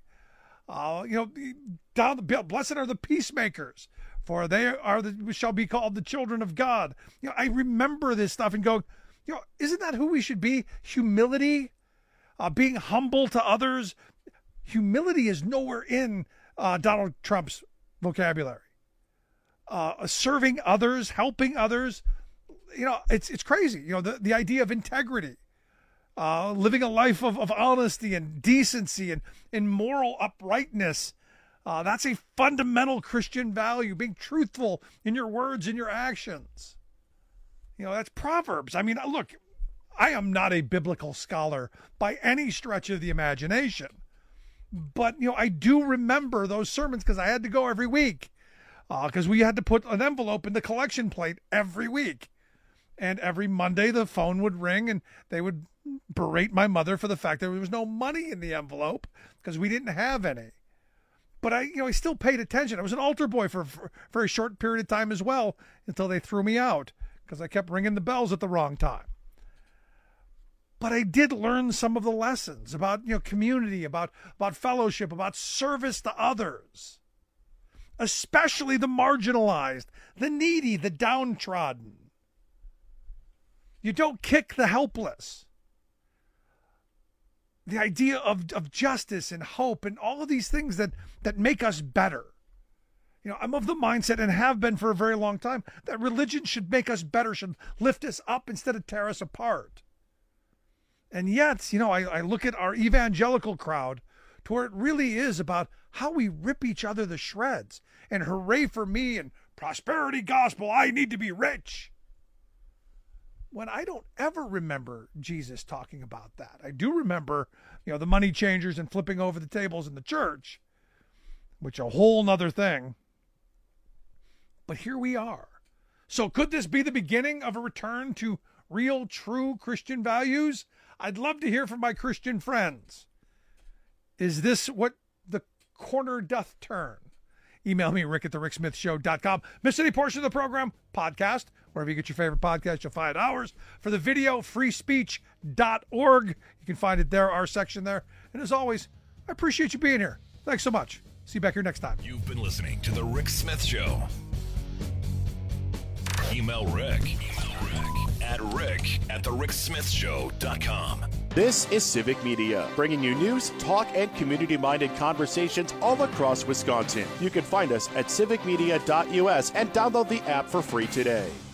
Blessed are the peacemakers, for they shall be called the children of God. I remember this stuff and go, isn't that who we should be? Humility. Being humble to others. Humility is nowhere in Donald Trump's vocabulary. Serving others, helping others, it's crazy. The idea of integrity, living a life of honesty and decency and moral uprightness. That's a fundamental Christian value, being truthful in your words and your actions. That's Proverbs. I mean, look, I am not a biblical scholar by any stretch of the imagination, but, I do remember those sermons because I had to go every week because we had to put an envelope in the collection plate every week. And every Monday the phone would ring and they would berate my mother for the fact that there was no money in the envelope because we didn't have any. But I still paid attention. I was an altar boy for a short period of time as well until they threw me out because I kept ringing the bells at the wrong time. But I did learn some of the lessons about, community, about fellowship, about service to others, especially the marginalized, the needy, the downtrodden. You don't kick the helpless. The idea of justice and hope and all of these things that make us better. I'm of the mindset and have been for a very long time that religion should make us better, should lift us up instead of tear us apart. And yet, I look at our evangelical crowd to where it really is about how we rip each other to shreds and hooray for me and prosperity gospel, I need to be rich. When I don't ever remember Jesus talking about that. I do remember, the money changers and flipping over the tables in the church, which a whole nother thing. But here we are. So could this be the beginning of a return to real, true Christian values? I'd love to hear from my Christian friends. Is this what corner doth turn. Email me, rick@thericksmithshow.com. Miss any portion of the program? Podcast. Wherever you get your favorite podcast, you'll find ours. For the video, freespeech.org. You can find it there, our section there. And as always, I appreciate you being here. Thanks so much. See you back here next time. You've been listening to The Rick Smith Show. Email Rick at rick@thericksmithshow.com. This is Civic Media, bringing you news, talk, and community-minded conversations all across Wisconsin. You can find us at civicmedia.us and download the app for free today.